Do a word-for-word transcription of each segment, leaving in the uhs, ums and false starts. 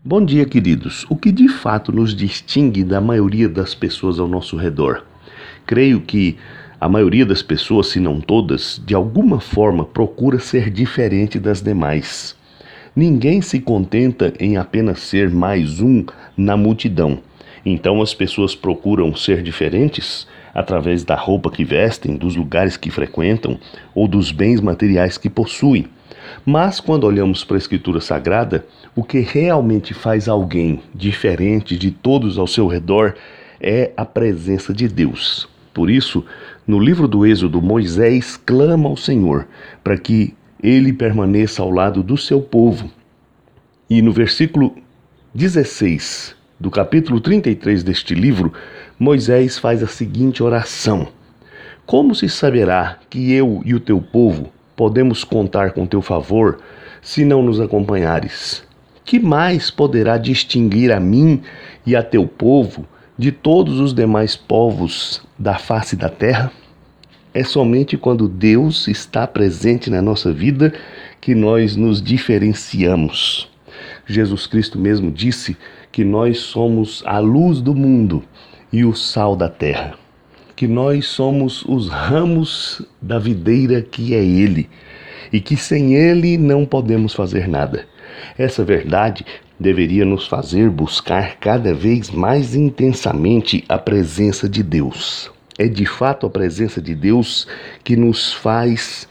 Bom dia, queridos. O que de fato nos distingue da maioria das pessoas ao nosso redor? Creio que a maioria das pessoas, se não todas, de alguma forma procura ser diferente das demais. Ninguém se contenta em apenas ser mais um na multidão. Então as pessoas procuram ser diferentes através da roupa que vestem, dos lugares que frequentam ou dos bens materiais que possuem. Mas quando olhamos para a Escritura Sagrada, o que realmente faz alguém diferente de todos ao seu redor é a presença de Deus. Por isso, no livro do Êxodo, Moisés clama ao Senhor para que ele permaneça ao lado do seu povo. E no versículo dezesseis do capítulo trinta e três deste livro, Moisés faz a seguinte oração: Como se saberá que eu e o teu povo podemos contar com teu favor se não nos acompanhares? Que mais poderá distinguir a mim e a teu povo de todos os demais povos da face da terra? É somente quando Deus está presente na nossa vida que nós nos diferenciamos. Jesus Cristo mesmo disse que nós somos a luz do mundo e o sal da terra, que nós somos os ramos da videira que é Ele, e que sem Ele não podemos fazer nada. Essa verdade deveria nos fazer buscar cada vez mais intensamente a presença de Deus. É de fato a presença de Deus que nos faz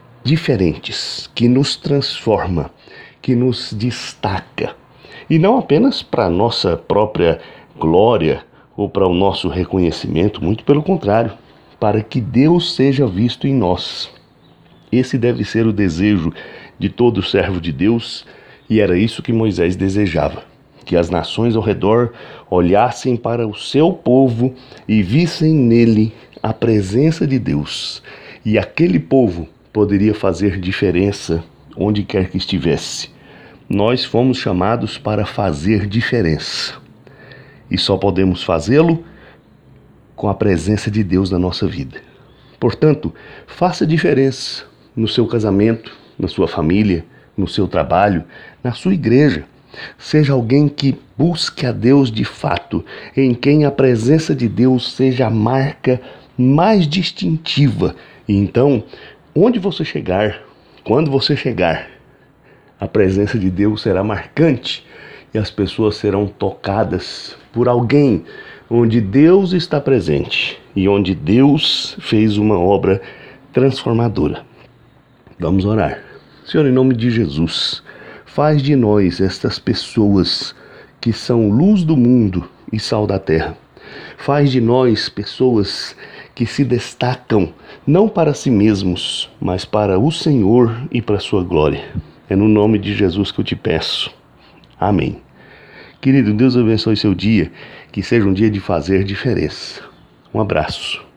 diferentes, que nos transforma, que nos destaca. E não apenas para a nossa própria glória ou para o nosso reconhecimento, muito pelo contrário, para que Deus seja visto em nós. Esse deve ser o desejo de todo servo de Deus, e era isso que Moisés desejava, que as nações ao redor olhassem para o seu povo e vissem nele a presença de Deus, e aquele povo poderia fazer diferença onde quer que estivesse. Nós fomos chamados para fazer diferença, e só podemos fazê-lo com a presença de Deus na nossa vida. Portanto, faça diferença no seu casamento, na sua família, no seu trabalho, na sua igreja. Seja alguém que busque a Deus de fato, em quem a presença de Deus seja a marca mais distintiva. E então, onde você chegar, quando você chegar, a presença de Deus será marcante e as pessoas serão tocadas por alguém onde Deus está presente e onde Deus fez uma obra transformadora. Vamos orar. Senhor, em nome de Jesus, faz de nós estas pessoas que são luz do mundo e sal da terra. Faz de nós pessoas que se destacam não para si mesmos, mas para o Senhor e para a sua glória. É no nome de Jesus que eu te peço. Amém. Querido, Deus abençoe seu dia, que seja um dia de fazer diferença. Um abraço.